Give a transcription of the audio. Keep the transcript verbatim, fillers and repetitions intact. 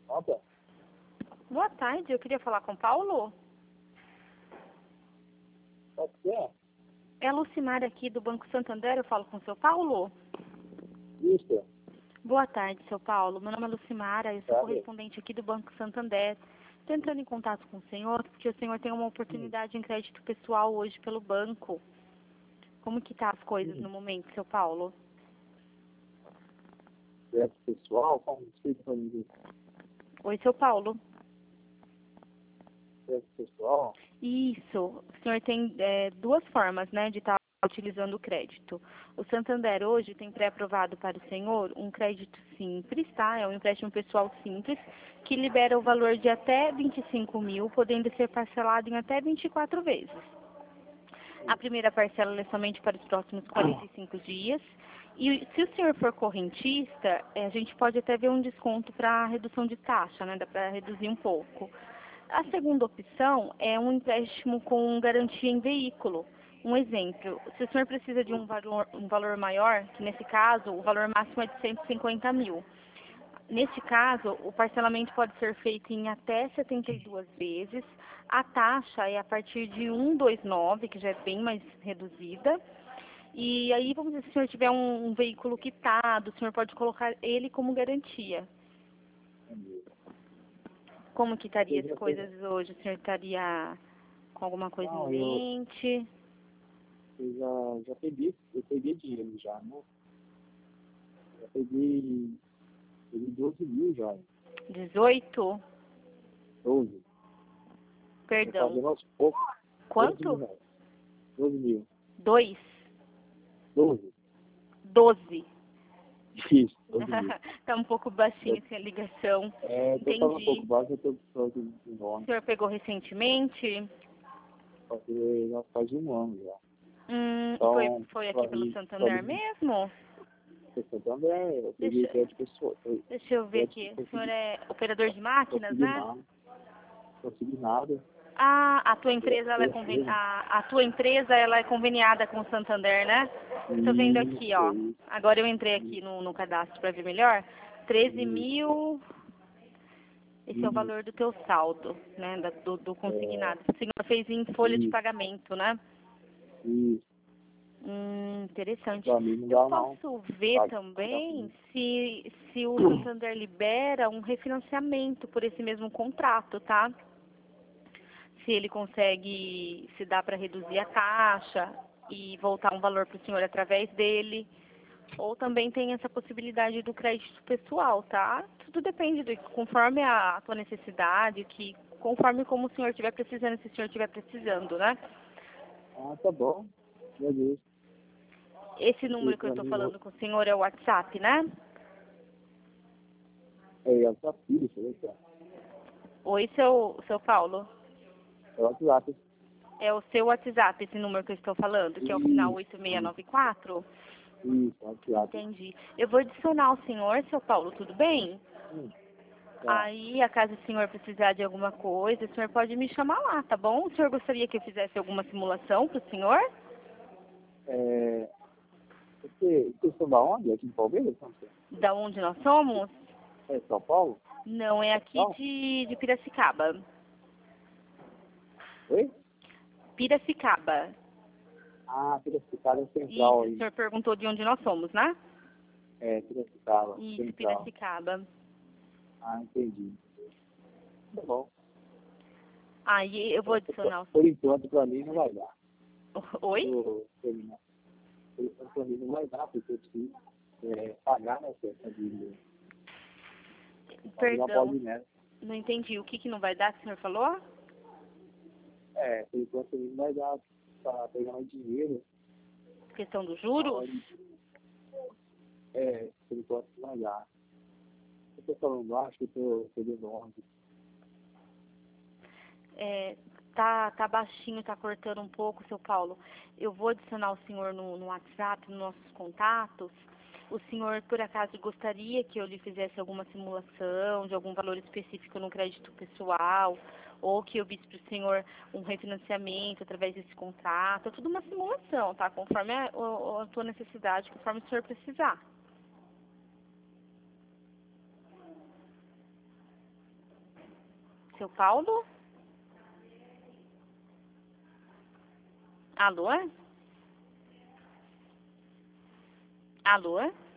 Opa, Boa tarde, eu queria falar com o Paulo. pode ser? É a Lucimar aqui do Banco Santander, eu falo com o seu Paulo? Isso. Boa tarde, seu Paulo. Meu nome é Lucimara, eu sou Tá. correspondente aqui do Banco Santander. Estou entrando em contato com o senhor, porque o senhor tem uma oportunidade em crédito pessoal hoje pelo banco. Como que tá as coisas Hum. no momento, seu Paulo? Crédito pessoal, como explica para mim? Oi, seu Paulo. Crédito pessoal? Isso. O senhor tem é, duas formas, né, de estar utilizando o crédito. O Santander hoje tem pré-aprovado para o senhor um crédito simples, tá? É um empréstimo pessoal simples, que libera o valor de até vinte e cinco mil, podendo ser parcelado em até vinte e quatro vezes. A primeira parcela é somente para os próximos quarenta e cinco dias. E se o senhor for correntista, eh, a gente pode até ver um desconto para redução de taxa, né? Dá para reduzir um pouco. A segunda opção é um empréstimo com garantia em veículo. Um exemplo, se o senhor precisa de um valor, um valor maior, que nesse caso o valor máximo é de cento e cinquenta mil. Neste caso, o parcelamento pode ser feito em até setenta e duas vezes. A taxa é a partir de cento e vinte e nove, que já é bem mais reduzida. E aí, vamos dizer, se o senhor tiver um, um veículo quitado, o senhor pode colocar ele como garantia. Como que estaria as coisas hoje? O senhor estaria com alguma coisa Não, em eu, mente? eu já, já peguei, eu peguei dinheiro já, né? Já peguei, peguei doze mil já. dezoito? doze. Tô Perdão. fazendo aos poucos. doze mil Quanto? reais. doze mil. Dois? doze. Doze. Isso, doze mil. Tá um pouco baixinho assim, a ligação. É, tô falando um pouco Entendi. baixo, eu tô falando de O nome. senhor pegou recentemente? Porque já faz um ano já. Hum, foi, Então, foi aqui pra pelo mim, pra Santander mim, mesmo? eu também, eu peguei Deixa, crédito pessoal. Eu deixa eu ver aqui. O senhor é operador de máquinas, consegui né? nada, consegui nada. Ah, a tua Eu, empresa, ela é eu conven... mesmo. a, a tua empresa, ela é conveniada com o Santander, né? Tô vendo aqui, Isso, ó. isso, Agora eu entrei aqui isso, no, no cadastro para ver melhor. treze isso, mil. Esse é o isso, valor do teu saldo, né? da- do, do é, consignado. O senhor fez em folha de isso, pagamento, né? isso. Hum, interessante. Pra mim não Eu dá não. posso ver Paga, paga pra também mim. se, se o Santander libera um refinanciamento por esse mesmo contrato, tá? Se ele consegue, se dá para reduzir a taxa e voltar um valor para o senhor através dele. Ou também tem essa possibilidade do crédito pessoal, tá? Tudo depende do conforme a tua necessidade, que conforme como o senhor estiver precisando, se o senhor estiver precisando, né? Ah, tá bom. Beleza. Esse E número que eu pra estou mim, eu- falando com o senhor é o WhatsApp, né? é, é o WhatsApp, isso, é o Oi, seu, seu Paulo. WhatsApp. É o seu WhatsApp, esse número que eu estou falando, que é o final Isso, oito seis isso, nove quatro? isso, WhatsApp. Entendi. Eu vou adicionar o senhor, seu Paulo, tudo bem? Hum, tá. Aí, a caso o senhor precisar de alguma coisa, o senhor pode me chamar lá, tá bom? O senhor gostaria que eu fizesse alguma simulação para o senhor? É, você, vocês são da onde? Aqui em Palmeiras? Não sei. Da onde nós somos? É São Paulo? Não, é aqui Não? de, de Piracicaba. Oi? Piracicaba. Ah, Piracicaba é Isso, central o aí. senhor perguntou de onde nós somos, né? É, Piracicaba, Isso, central. Piracicaba. Ah, entendi. Tá bom. Aí eu vou adicionar Por enquanto, pra mim, não vai dar. o... Oi? Vou terminar. Por enquanto, pra mim, não vai dar, porque eu preciso é, pagar nessa essa dívida. Pagar uma Perdão, Paulinete. não entendi. O que que não vai dar que o senhor falou? É, por enquanto, pra mim, não vai dar pra pegar mais dinheiro. Questão dos Na juros? hora de... É, por enquanto, não vai dar. Eu tô falando baixo, eu tô perdendo onze. É, tá, tá baixinho, tá cortando um pouco, seu Paulo. Eu vou adicionar o senhor no, no WhatsApp, nos nossos contatos. O senhor, por acaso, gostaria que eu lhe fizesse alguma simulação de algum valor específico no crédito pessoal? Ou que eu visse para o senhor um refinanciamento através desse contrato? É tudo uma simulação, tá? Conforme a, a, a tua necessidade, conforme o senhor precisar. seu Paulo? Alô? Alô?